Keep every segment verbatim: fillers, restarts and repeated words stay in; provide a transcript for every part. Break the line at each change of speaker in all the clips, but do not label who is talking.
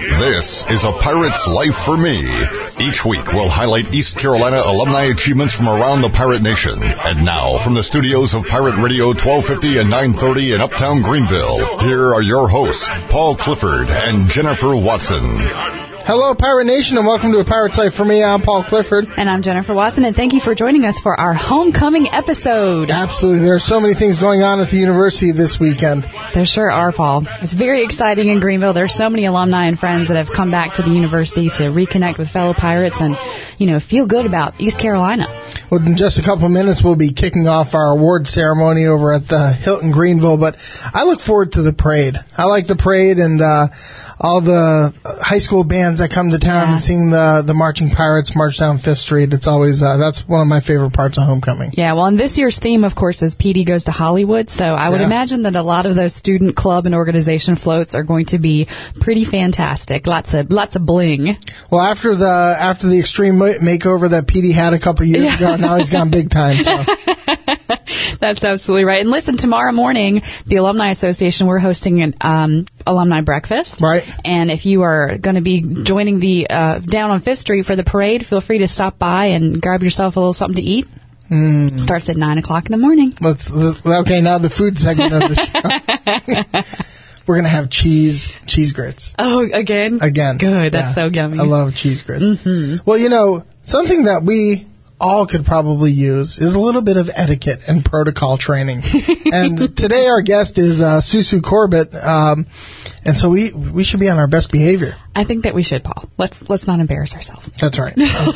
This is A Pirate's Life for Me. Each week, we'll highlight East Carolina alumni achievements from around the Pirate Nation. And now, from the studios of Pirate Radio twelve fifty and nine thirty in Uptown Greenville, here are your hosts, Paul Clifford and Jennifer Watson.
Hello, Pirate Nation, and welcome to A Pirate's Life for Me. I'm Paul Clifford.
And I'm Jennifer Watson, and thank you for joining us for our homecoming episode.
Absolutely. There are so many things going on at the university this weekend.
There sure are, Paul. It's very exciting in Greenville. There's so many alumni and friends that have come back to the university to reconnect with fellow Pirates and, you know, feel good about East Carolina.
Well, in just a couple of minutes, we'll be kicking off our award ceremony over at the Hilton Greenville, but I look forward to the parade. I like the parade and uh, all the high school bands that come to town yeah. and sing the, the Marching Pirates march down Fifth Street. It's always, uh, that's one of my favorite parts of homecoming.
Yeah, well, and this year's theme, of course, is P D Goes to Hollywood, so I would yeah. imagine that a lot of those student club and organization floats are going to be pretty fantastic. Lots of lots of bling.
Well, after the after the extreme makeover that P D had a couple years yeah. ago, now he's gone big time. So.
That's absolutely right. And listen, tomorrow morning, the Alumni Association, we're hosting an um, alumni breakfast.
Right.
And if you are going to be joining the uh, down on Fifth Street for the parade, feel free to stop by and grab yourself a little something to eat. Mm. Starts at nine o'clock in the morning.
Let's, let's, okay, now the food segment of the show. We're going to have cheese cheese grits.
Oh, again?
Again.
Good. That's yeah. so yummy.
I love cheese grits.
Mm-hmm.
Well, you know, something that we all could probably use is a little bit of etiquette and protocol training. And today our guest is uh, Susu Corbett, um, and so we we should be on our best behavior.
I think that we should, Paul. Let's let's not embarrass ourselves.
That's right.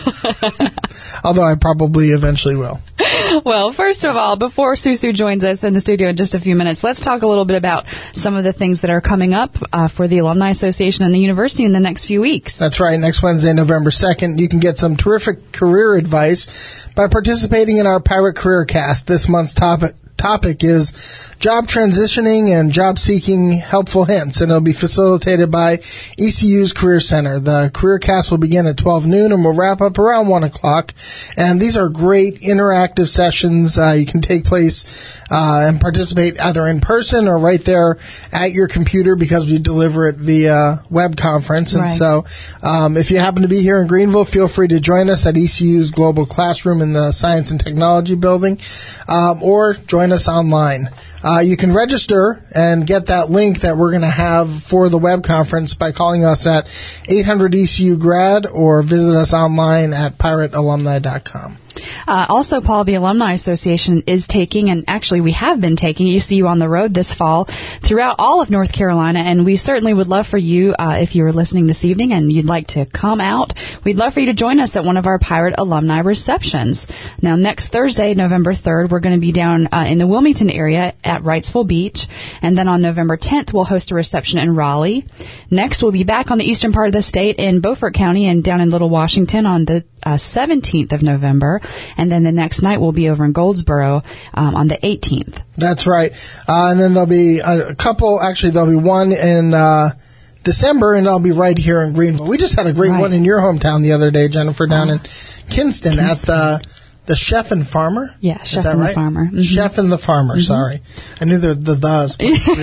Although I probably eventually will.
Well, first of all, before Susu joins us in the studio in just a few minutes, let's talk a little bit about some of the things that are coming up uh, for the Alumni Association and the university in the next few weeks.
That's right. Next Wednesday, November second, you can get some terrific career advice by participating in our Pirate Career Cast. This month's topic topic is job transitioning and job seeking helpful hints, and it'll be facilitated by E C U's Career Center. The Career Cast will begin at twelve noon and will wrap up around one o'clock. And these are great interactive sessions. Uh, you can take place uh, and participate either in person or right there at your computer because we deliver it via web conference. And
right.
so um, if you happen to be here in Greenville, feel free to join us at E C U's Global Classroom in the Science and Technology Building, um, or join us online. Uh, you can register and get that link that we're going to have for the web conference by calling us at eight hundred E C U grad or visit us online at pirate alumni dot com.
Uh, also, Paul, the Alumni Association is taking, and actually we have been taking, E C U on the road this fall throughout all of North Carolina, and we certainly would love for you, uh, if you were listening this evening and you'd like to come out, we'd love for you to join us at one of our Pirate Alumni receptions. Now, next Thursday, November third, we're going to be down uh, in the Wilmington area at Wrightsville Beach, and then on November tenth, we'll host a reception in Raleigh. Next, we'll be back on the eastern part of the state in Beaufort County and down in Little Washington on the uh, seventeenth of November. And then the next night we'll be over in Goldsboro um, on the eighteenth.
That's right. Uh, and then there'll be a couple, actually there'll be one in uh, December, and I'll be right here in Greenville. We just had a great
right.
one in your hometown the other day, Jennifer, down oh. in Kinston, Kinston at the the Chef and Farmer.
Yeah, Chef
Is that
and
right?
the Farmer. Mm-hmm.
Chef and the Farmer, mm-hmm. sorry. I knew the the thes.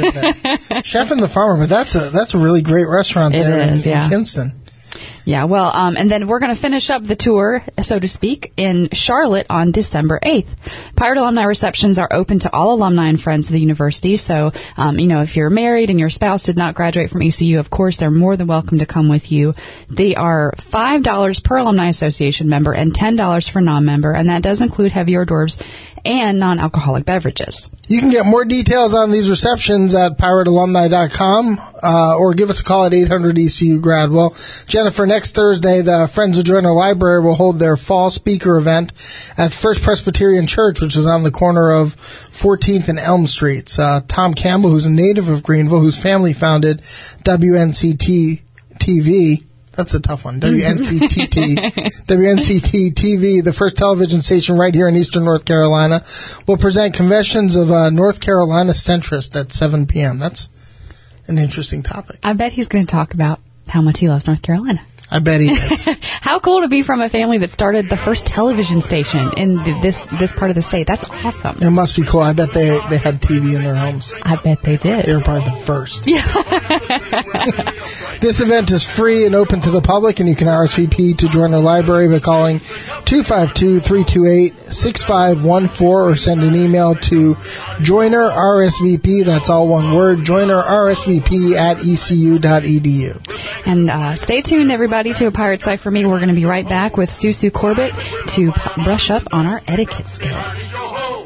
Chef and the Farmer, but that's a that's a really great restaurant
it
there
is,
in,
yeah.
in Kinston.
Yeah, well, um, and then we're going to finish up the tour, so to speak, in Charlotte on December eighth. Pirate Alumni receptions are open to all alumni and friends of the university, so, um, you know, if you're married and your spouse did not graduate from E C U, of course, they're more than welcome to come with you. They are five dollars per Alumni Association member and ten dollars for non-member, and that does include heavy hors d'oeuvres and non-alcoholic beverages.
You can get more details on these receptions at pirate alumni dot com uh, or give us a call at eight hundred E C U grad. Well, Jennifer, next Thursday, the Friends of Joyner Library will hold their fall speaker event at First Presbyterian Church, which is on the corner of fourteenth and Elm Streets. Uh, Tom Campbell, who's a native of Greenville, whose family founded W N C T T V, that's a tough one. W N C T T. W N C T T V, the first television station right here in eastern North Carolina, will present Confessions of a North Carolina Centrist at seven p.m. That's an interesting topic.
I bet he's going to talk about how much he loves North Carolina.
I bet he is.
How cool to be from a family that started the first television station in the, this this part of the state. That's awesome.
It must be cool. I bet they they had T V in their homes.
I bet they did.
They were probably the first.
Yeah.
This event is free and open to the public, and you can R S V P to join our library by calling two five two, three two eight, six five one four or send an email to joiner R S V P, that's all one word, joiner R S V P at E C U dot E D U.
And uh, stay tuned, everybody, to A Pirate's Life for Me. We're going to be right back with Susu Corbett to p- brush up on our etiquette skills.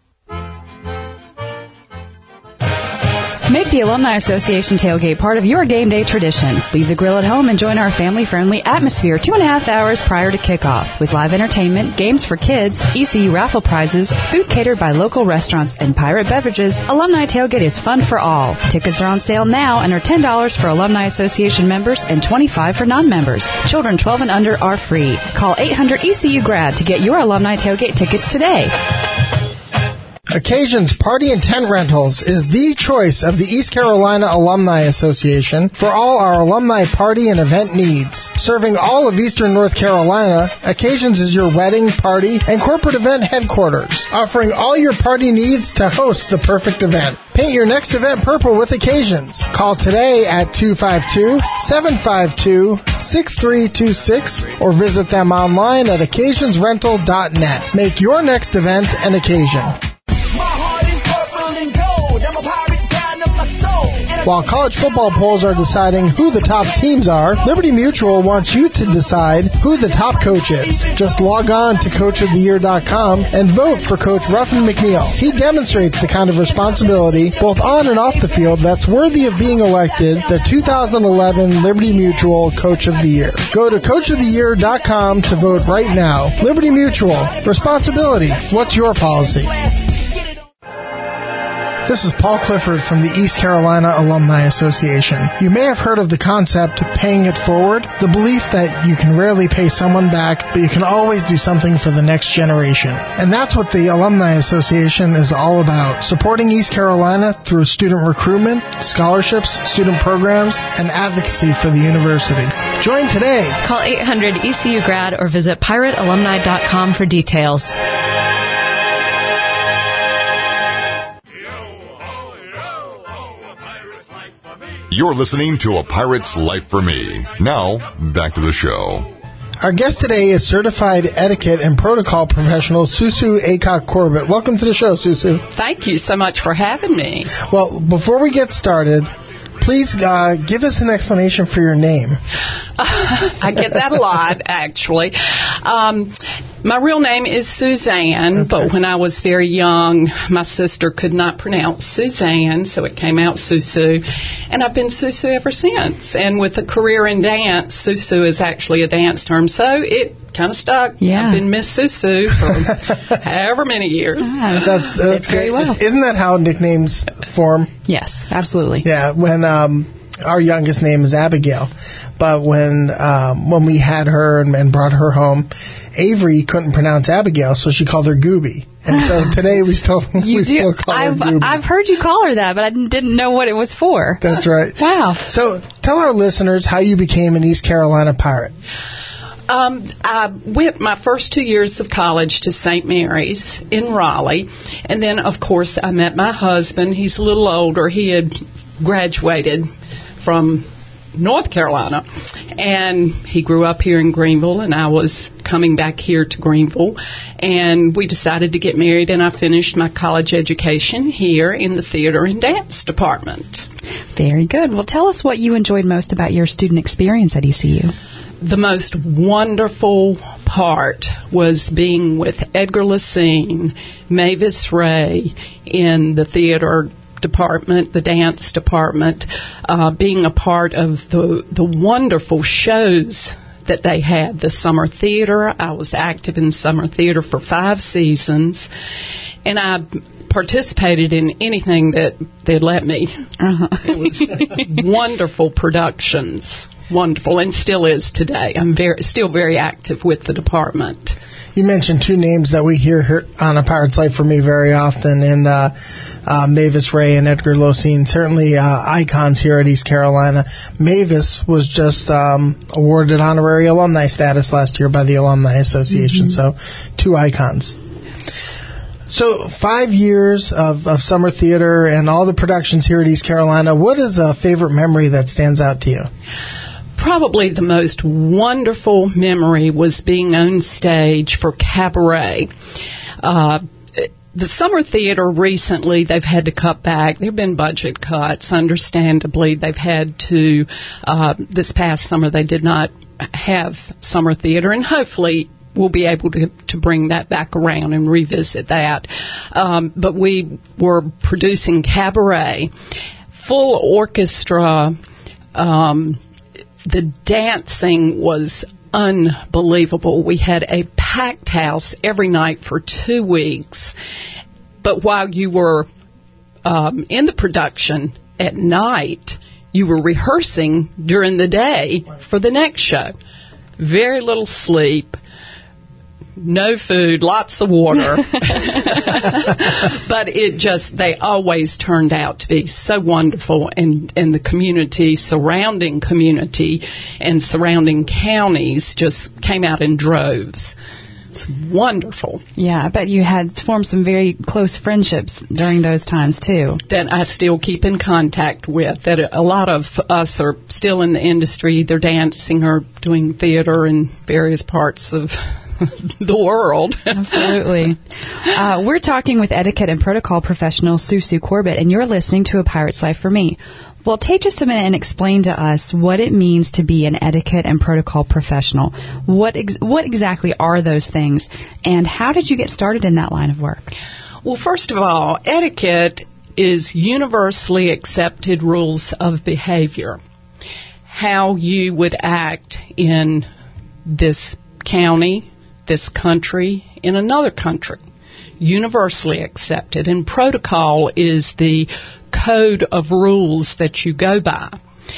Make the Alumni Association tailgate part of your game day tradition. Leave the grill at home and join our family-friendly atmosphere two and a half hours prior to kickoff. With live entertainment, games for kids, E C U raffle prizes, food catered by local restaurants, and pirate beverages, Alumni Tailgate is fun for all. Tickets are on sale now and are ten dollars for Alumni Association members and twenty-five dollars for non-members. Children twelve and under are free. Call eight hundred E C U grad to get your Alumni Tailgate tickets today.
Occasions Party and Tent Rentals is the choice of the East Carolina Alumni Association for all our alumni party and event needs. Serving all of Eastern North Carolina, Occasions is your wedding, party, and corporate event headquarters, offering all your party needs to host the perfect event. Paint your next event purple with Occasions. Call today at two five two, seven five two, six three two six or visit them online at occasions rental dot net. Make your next event an occasion. While college football polls are deciding who the top teams are, Liberty Mutual wants you to decide who the top coach is. Just log on to coach of the year dot com and vote for Coach Ruffin McNeil. He demonstrates the kind of responsibility, both on and off the field, that's worthy of being elected the two thousand eleven Liberty Mutual Coach of the Year. Go to coach of the year dot com to vote right now. Liberty Mutual. Responsibility. What's your policy? This is Paul Clifford from the East Carolina Alumni Association. You may have heard of the concept of paying it forward, the belief that you can rarely pay someone back, but you can always do something for the next generation. And that's what the Alumni Association is all about, supporting East Carolina through student recruitment, scholarships, student programs, and advocacy for the university. Join today.
Call eight hundred E C U grad or visit pirate alumni dot com for details.
You're listening to A Pirate's Life for Me. Now, back to the show.
Our guest today is certified etiquette and protocol professional Susu Aycock Corbett. Welcome to the show, Susu.
Thank you so much for having me.
Well, before we get started, please uh, give us an explanation for your name.
I get that a lot, actually. Um, my real name is Suzanne, okay. But when I was very young, my sister could not pronounce Suzanne, so it came out Susu, and I've been Susu ever since. And with a career in dance, Susu is actually a dance term, so it kind of stuck.
Yeah.
I've been Miss Susu for however many years.
Ah,
that's that's
very well.
Isn't that how nicknames form?
Yes, absolutely.
Yeah, when um, our youngest name is Abigail, but when um, when we had her and, and brought her home, Avery couldn't pronounce Abigail, so she called her Gooby. And so today we still
you
we
do.
still call
I've,
her Gooby.
I've heard you call her that, but I didn't know what it was for.
That's right.
Wow.
So tell our listeners how you became an East Carolina Pirate.
Um, I went my first two years of college to Saint Mary's in Raleigh, and then, of course, I met my husband. He's a little older. He had graduated from North Carolina, and he grew up here in Greenville, and I was coming back here to Greenville, and we decided to get married, and I finished my college education here in the theater and dance department.
Very good. Well, tell us what you enjoyed most about your student experience at E C U.
The most wonderful part was being with Edgar Lacine, Mavis Ray in the theater department, the dance department, uh, being a part of the the wonderful shows that they had. The summer theater, I was active in summer theater for five seasons, and I participated in anything that they'd let me. Uh-huh. It was wonderful productions. Wonderful, and still is today. I'm very, still very active with the department.
You mentioned two names that we hear here on A Pirate's Life for Me very often, and uh, uh, Mavis Ray and Edgar Lacine, certainly uh, icons here at East Carolina. Mavis was just um, awarded honorary alumni status last year by the Alumni Association, mm-hmm. so two icons. So five years of, of summer theater and all the productions here at East Carolina. What is a favorite memory that stands out to you?
Probably the most wonderful memory was being on stage for Cabaret. Uh, the summer theater recently, they've had to cut back. There have been budget cuts. Understandably, they've had to, uh, this past summer, they did not have summer theater, and hopefully we'll be able to, to bring that back around and revisit that. Um, but we were producing Cabaret, full orchestra. Um, the dancing was unbelievable. We had a packed house every night for two weeks. But while you were um, in the production at night, you were rehearsing during the day for the next show. Very little sleep. No food, lots of water. But it just, they always turned out to be so wonderful, and, and the community, surrounding community and surrounding counties just came out in droves. It's wonderful.
Yeah, I bet you had formed some very close friendships during those times, too.
That I still keep in contact with. That a lot of us are still in the industry, either dancing or doing theater in various parts of the world.
Absolutely. Uh, we're talking with etiquette and protocol professional Sue Sue Corbett, and you're listening to A Pirate's Life for Me. Well, take just a minute and explain to us what it means to be an etiquette and protocol professional. What ex- what exactly are those things, and how did you get started in that line of work?
Well, first of all, etiquette is universally accepted rules of behavior. How you would act in this county, this country, in another country. Universally accepted. And protocol is the code of rules that you go by.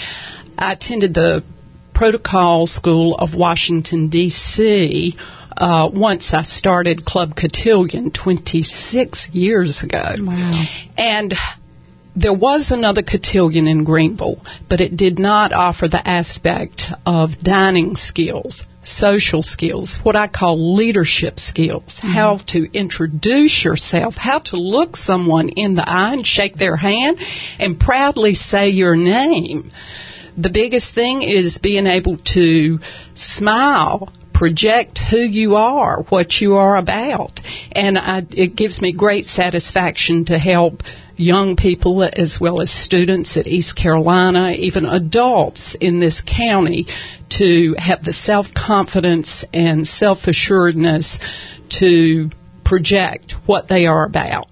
I attended the Protocol School of Washington, D C Uh, once I started Club Cotillion twenty-six years ago.
Wow.
And there was another cotillion in Greenville, but it did not offer the aspect of dining skills, social skills, what I call leadership skills, mm-hmm. how to introduce yourself, how to look someone in the eye and shake their hand and proudly say your name. The biggest thing is being able to smile, project who you are, what you are about. And I, it gives me great satisfaction to help young people as well as students at East Carolina, even adults in this county, to have the self-confidence and self-assuredness to project what they are about.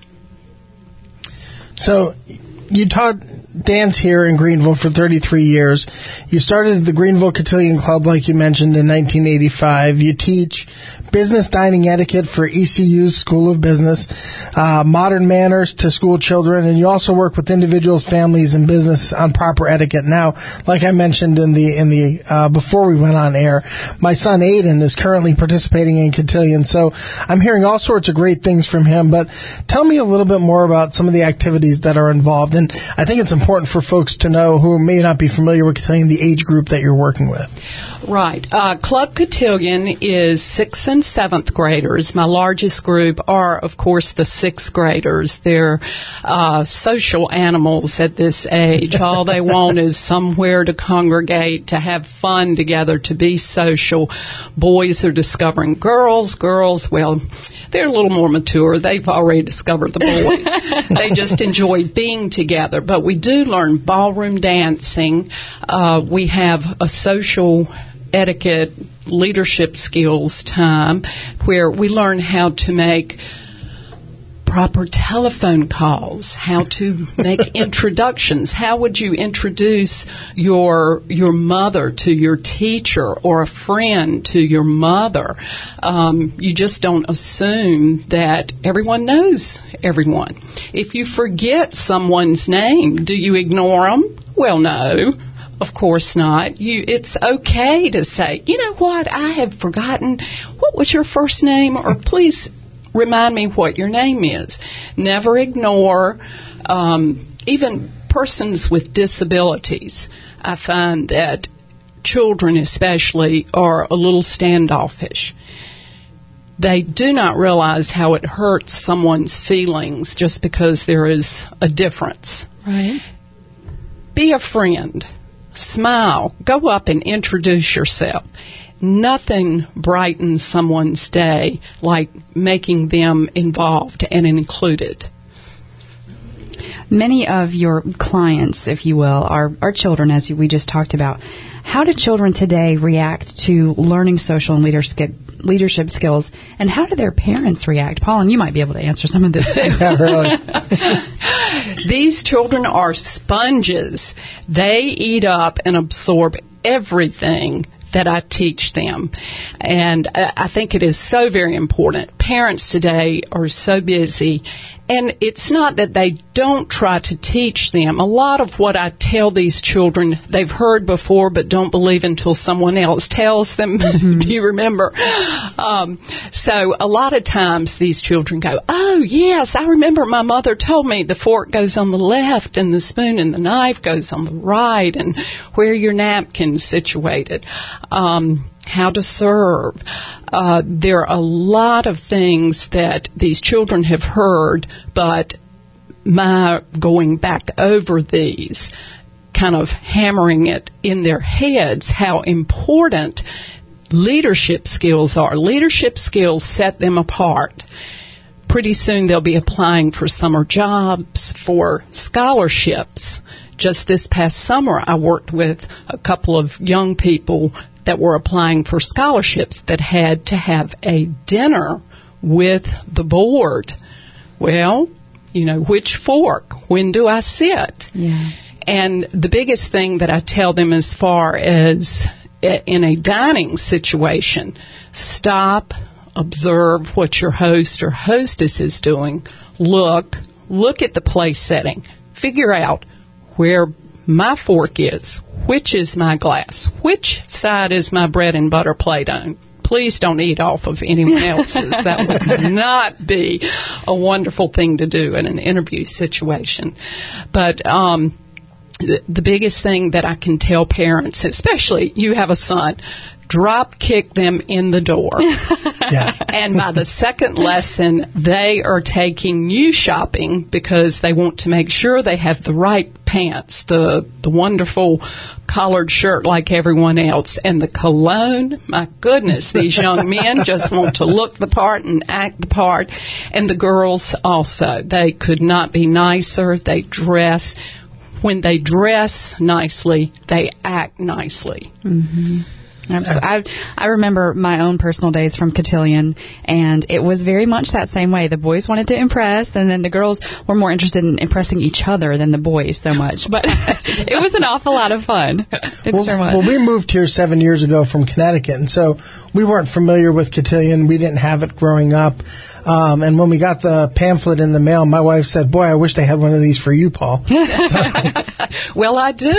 So you taught dance here in Greenville for thirty-three years. You started the Greenville Cotillion Club, like you mentioned, in nineteen eighty-five. You teach business dining etiquette for E C U's School of Business, uh, modern manners to school children, and you also work with individuals, families, and business on proper etiquette. Now, like I mentioned in the in the uh, before we went on air, my son Aiden is currently participating in Cotillion, so I'm hearing all sorts of great things from him. But tell me a little bit more about some of the activities that are involved, and I think it's important for folks to know who may not be familiar with Cotillion, the age group that you're working with.
Right. Uh, Club Cotillion is sixth and seventh graders. My largest group are, of course, the sixth graders. They're uh, social animals at this age. All they want is somewhere to congregate, to have fun together, to be social. Boys are discovering girls. Girls, well, they're a little more mature. They've already discovered the boys. They just enjoy being together. But we do learn ballroom dancing. Uh, we have a social etiquette, leadership skills time where we learn how to make proper telephone calls, how to make introductions. How would you introduce your your mother to your teacher or a friend to your mother? Um, you just don't assume that everyone knows everyone. If you forget someone's name, do you ignore them? Well, no. Of course not. You, it's okay to say, you know what, I have forgotten. What was your first name? Or please remind me what your name is. Never ignore um, even persons with disabilities. I find that children especially are a little standoffish. they do not realize how it hurts someone's feelings just because there is a difference.
Right.
Be a friend. Smile. Go up and introduce yourself. Nothing brightens someone's day like making them involved and included.
Many of your clients, if you will, are, are children, as we just talked about. How do children today react to learning social and leadership, leadership skills, and how do their parents react? Paul, and you might be able to answer some of this too.
Yeah, really.
These children are sponges. They eat up and absorb everything that I teach them. And I think it is so very important. Parents today are so busy. And it's not that they don't try to teach them. A lot of what I tell these children, they've heard before but don't believe until someone else tells them. Mm-hmm. Do you remember? Um, so a lot of times these children go, oh, yes, I remember my mother told me the fork goes on the left and the spoon and the knife goes on the right, and where your napkin's situated. Um how to serve. Uh, there are a lot of things that these children have heard, but my going back over these, kind of hammering it in their heads, how important leadership skills are. Leadership skills set them apart. Pretty soon they'll be applying for summer jobs, for scholarships. Just this past summer, I worked with a couple of young people that were applying for scholarships that had to have a dinner with the board. Well, you know, which fork? When do I sit?
Yeah.
And the biggest thing that I tell them as far as in a dining situation, stop, observe what your host or hostess is doing. Look, look at the place setting. Figure out where my fork is. Which is my glass? Which side is my bread and butter plate on? Please don't eat off of anyone else's. That would not be a wonderful thing to do in an interview situation. But um, the, the biggest thing that I can tell parents, especially you have a son, drop kick them in the door. Yeah. And by the second lesson, they are taking you shopping because they want to make sure they have the right pants, the the wonderful collared shirt like everyone else, and the cologne. My goodness, these young men just want to look the part and act the part. And the girls also. They could not be nicer. They dress. When they dress nicely, they act nicely.
Mm-hmm. I, I remember my own personal days from Cotillion, and it was very much that same way. The boys wanted to impress, and then the girls were more interested in impressing each other than the boys so much. But it was an awful lot of fun. It
well,
sure was.
Well, we moved here seven years ago from Connecticut, and so we weren't familiar with Cotillion. We didn't have it growing up. Um, and when we got the pamphlet in the mail, my wife said, boy, I wish they had one of these for you, Paul.
Well, I do.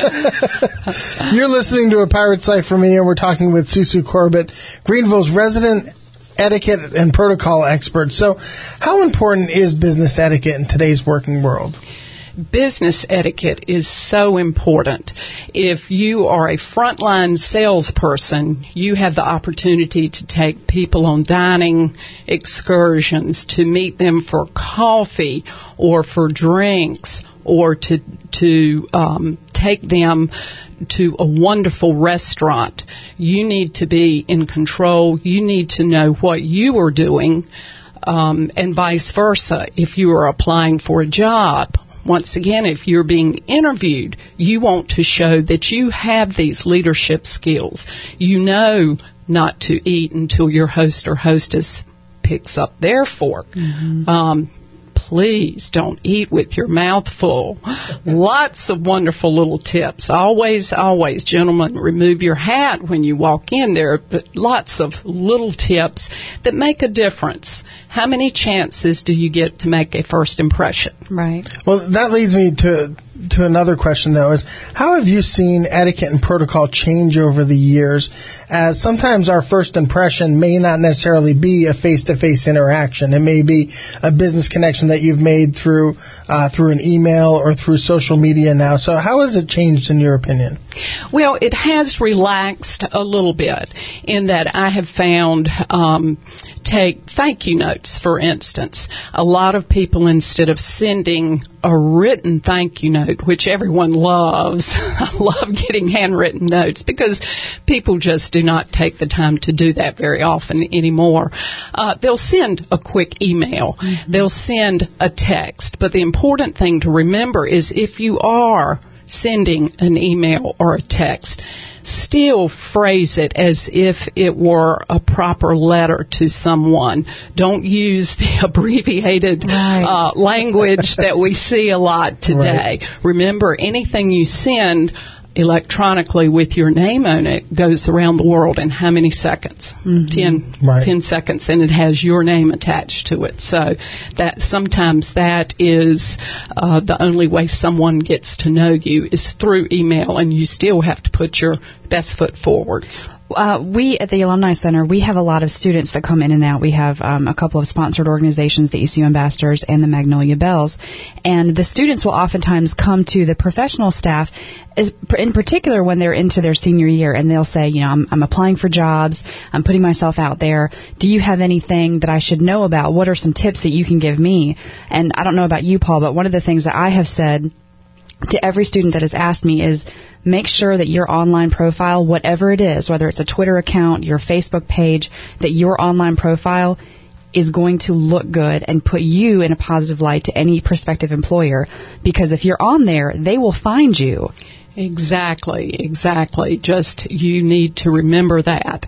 You're listening to A Pirate's Life for Me, and we're talking with Susu Corbett, Greenville's resident etiquette and protocol expert. So how important is business etiquette in today's working world?
Business etiquette is so important. If you are a frontline salesperson, you have the opportunity to take people on dining excursions, to meet them for coffee or for drinks, or to to um, take them to a wonderful restaurant. You need to be in control. You need to know what you are doing, um, and vice versa. If you are applying for a job, once again, if you're being interviewed, you want to show that you have these leadership skills. You know not to eat until your host or hostess picks up their fork. Mm-hmm. Um, please don't eat with your mouth full. Lots of wonderful little tips. Always, always, gentlemen, remove your hat when you walk in there. But lots of little tips that make a difference. How many chances do you get to make a first impression?
Right.
Well, that leads me to to another question, though, is how have you seen etiquette and protocol change over the years, as sometimes our first impression may not necessarily be a face-to-face interaction. It may be a business connection that you've made through uh, through an email or through social media now. So how has it changed in your opinion?
Well, it has relaxed a little bit in that I have found um, Take thank you notes, for instance. A lot of people, instead of sending a written thank you note, which everyone loves, I love getting handwritten notes because people just do not take the time to do that very often anymore. Uh, they'll send a quick email. Mm-hmm. They'll send a text. But the important thing to remember is if you are sending an email or a text, still phrase it as if it were a proper letter to someone. Don't use the abbreviated right. uh, language that we see a lot today. Right. Remember, anything you send electronically with your name on it goes around the world in how many seconds? Mm-hmm. Ten, right. ten seconds, and it has your name attached to it. So that sometimes that is uh, the only way someone gets to know you is through email, and you still have to put your best foot forward.
Uh, we at the Alumni Center, we have a lot of students that come in and out. We have um, a couple of sponsored organizations, the E C U Ambassadors and the Magnolia Bells. And the students will oftentimes come to the professional staff, as, in particular when they're into their senior year, and they'll say, you know, I'm, I'm applying for jobs, I'm putting myself out there. Do you have anything that I should know about? What are some tips that you can give me? And I don't know about you, Paul, but one of the things that I have said to every student that has asked me is make sure that your online profile, whatever it is, whether it's a Twitter account, your Facebook page, that your online profile is going to look good and put you in a positive light to any prospective employer. Because if you're on there, they will find you.
Exactly, exactly. Just you need to remember that.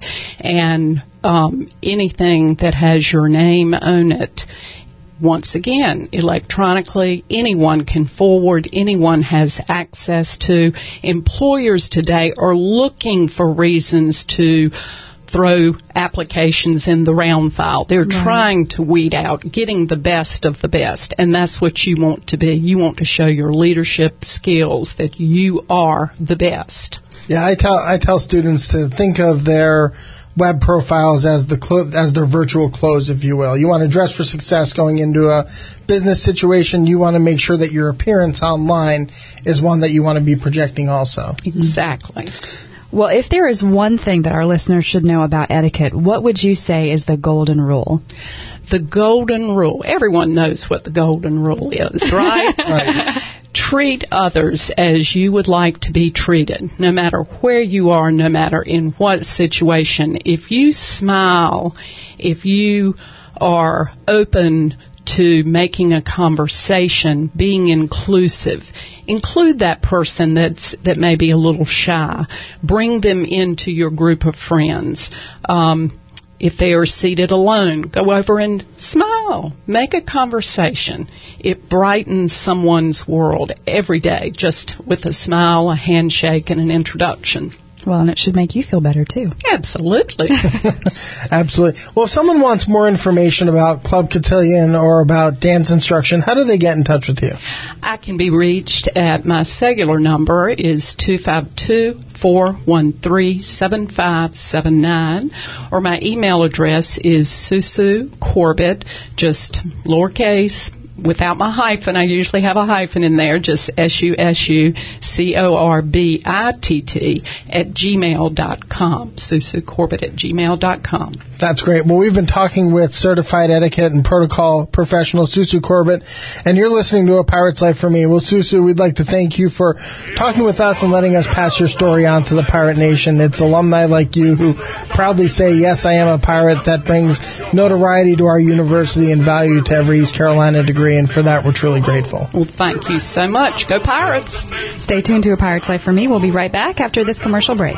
And um, anything that has your name on it, once again, electronically, anyone can forward, anyone has access to. Employers today are looking for reasons to throw applications in the round file. They're right. trying to weed out, getting the best of the best, and that's what you want to be. You want to show your leadership skills, that you are the best.
Yeah, I tell I tell students to think of their web profiles as the clo- as their virtual clothes, if you will. You want to dress for success going into a business situation. You want to make sure that your appearance online is one that you want to be projecting also.
Exactly.
Well, if there is one thing that our listeners should know about etiquette, what would you say is the golden rule?
The golden rule. Everyone knows what the golden rule is, right? Right. Treat others as you would like to be treated, no matter where you are, no matter in what situation. If you smile, if you are open to making a conversation, being inclusive, include that person that's that may be a little shy. Bring them into your group of friends. Um, If they are seated alone, go over and smile. Make a conversation. It brightens someone's world every day, just with a smile, a handshake, and an introduction.
Well, and it should make you feel better, too.
Absolutely.
Absolutely. Well, if someone wants more information about Club Cotillion or about dance instruction, how do they get in touch with you?
I can be reached at my cellular number is two five two, four one three, seven five seven nine, or my email address is Susu Corbett, just lowercase, without my hyphen. I usually have a hyphen in there, just S U S U C O R B I T T at gmail dot com. Susu Corbett at gmail dot com.
That's great. Well, we've been talking with certified etiquette and protocol professional Susu Corbett, and you're listening to A Pirate's Life for Me. Well, Susu, we'd like to thank you for talking with us and letting us pass your story on to the Pirate Nation. It's alumni like you who proudly say, yes, I am a pirate, that brings notoriety to our university and value to every East Carolina degree, and for that we're truly grateful.
Well, thank you so much. Go Pirates.
Stay tuned to A Pirate's Life for Me. We'll be right back after this commercial break.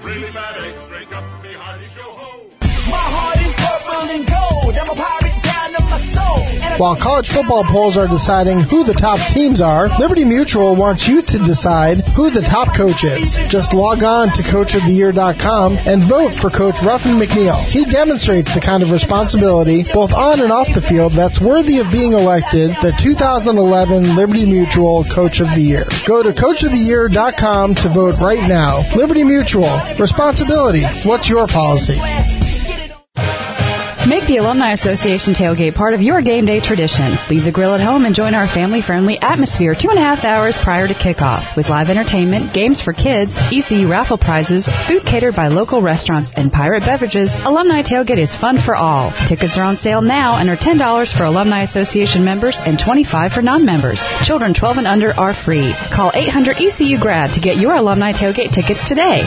While college football polls are deciding who the top teams are, Liberty Mutual wants you to decide who the top coach is. Just log on to coach of the year dot com and vote for Coach Ruffin McNeil. He demonstrates the kind of responsibility, both on and off the field, that's worthy of being elected the two thousand eleven Liberty Mutual Coach of the Year. Go to coach of the year dot com to vote right now. Liberty Mutual. Responsibility. What's your policy?
Make the Alumni Association tailgate part of your game day tradition. Leave the grill at home and join our family-friendly atmosphere two and a half hours prior to kickoff. With live entertainment, games for kids, E C U raffle prizes, food catered by local restaurants, and pirate beverages, Alumni Tailgate is fun for all. Tickets are on sale now and are ten dollars for Alumni Association members and twenty-five dollars for non-members. Children twelve and under are free. Call eight hundred E C U Grad to get your Alumni Tailgate tickets today.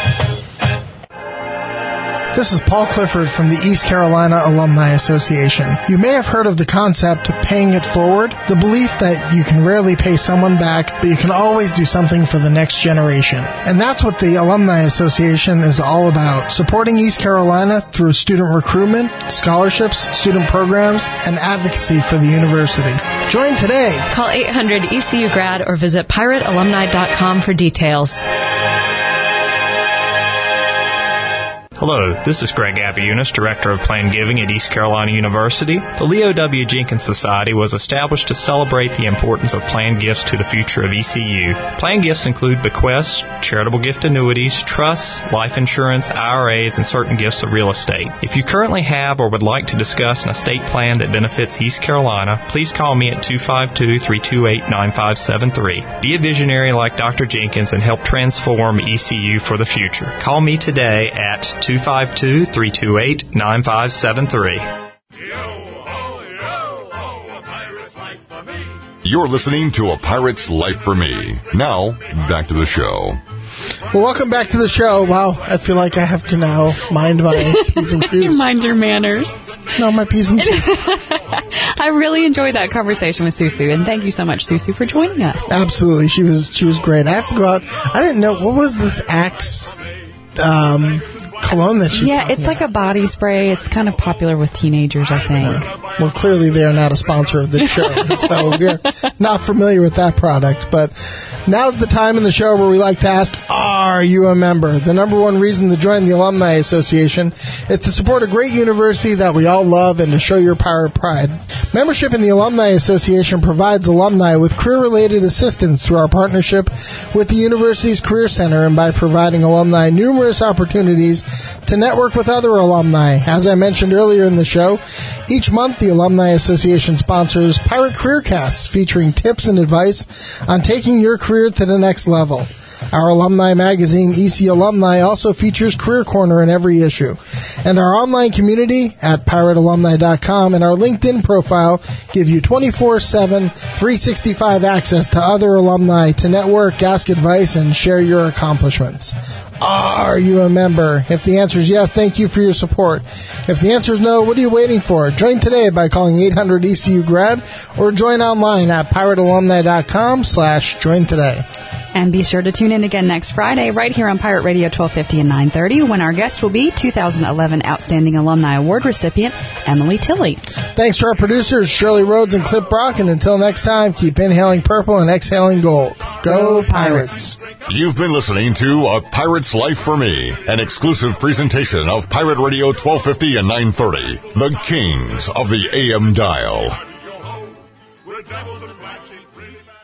This is Paul Clifford from the East Carolina Alumni Association. You may have heard of the concept of paying it forward, the belief that you can rarely pay someone back, but you can always do something for the next generation. And that's what the Alumni Association is all about, supporting East Carolina through student recruitment, scholarships, student programs, and advocacy for the university. Join today.
Call eight hundred E C U Grad or visit pirate alumni dot com for details.
Hello, this is Greg Abiunis, Director of Planned Giving at East Carolina University. The Leo W. Jenkins Society was established to celebrate the importance of planned gifts to the future of E C U. Planned gifts include bequests, charitable gift annuities, trusts, life insurance, I R As, and certain gifts of real estate. If you currently have or would like to discuss an estate plan that benefits East Carolina, please call me at two five two, three two eight, nine five seven three. Be a visionary like Doctor Jenkins and help transform E C U for the future. Call me today at two five two, three two eight, nine five seven three.
You're listening to A Pirate's Life for Me. Now, back to the show.
Well, welcome back to the show. Wow, I feel like I have to now mind my P's and Q's.
You mind your manners.
No, my P's and Q's.
I really enjoyed that conversation with Susu, and thank you so much, Susu, for joining us.
Absolutely, she was she was great. I have to go out. I didn't know, what was this Axe um, cologne that she's
Yeah, it's like
about?
a body spray. It's kind of popular with teenagers, I think.
Well, clearly they are not a sponsor of this show, so we're not familiar with that product. But now's the time in the show where we like to ask, are you a member? The number one reason to join the Alumni Association is to support a great university that we all love and to show your pirate pride. Membership in the Alumni Association provides alumni with career-related assistance through our partnership with the university's Career Center and by providing alumni numerous opportunities to network with other alumni. As I mentioned earlier in the show, each month the Alumni Association sponsors Pirate Careercasts featuring tips and advice on taking your career to the next level. Our alumni magazine, E C Alumni, also features Career Corner in every issue. And our online community at pirate alumni dot com and our LinkedIn profile give you twenty-four seven, three sixty-five access to other alumni to network, ask advice, and share your accomplishments. Are you a member? If the answer is yes, thank you for your support. If the answer is no, what are you waiting for? Join today by calling eight hundred E C U Grad or join online at pirate alumni dot com slash join today.
And be sure to tune in again next Friday right here on Pirate Radio twelve fifty and nine thirty when our guest will be two thousand eleven Outstanding Alumni Award recipient Emily Tilley.
Thanks to our producers, Shirley Rhodes and Clip Brock. And until next time, keep inhaling purple and exhaling gold. Go Pirates!
You've been listening to A Pirate's Life for Me, an exclusive presentation of Pirate Radio twelve fifty and nine thirty, the kings of the A M dial.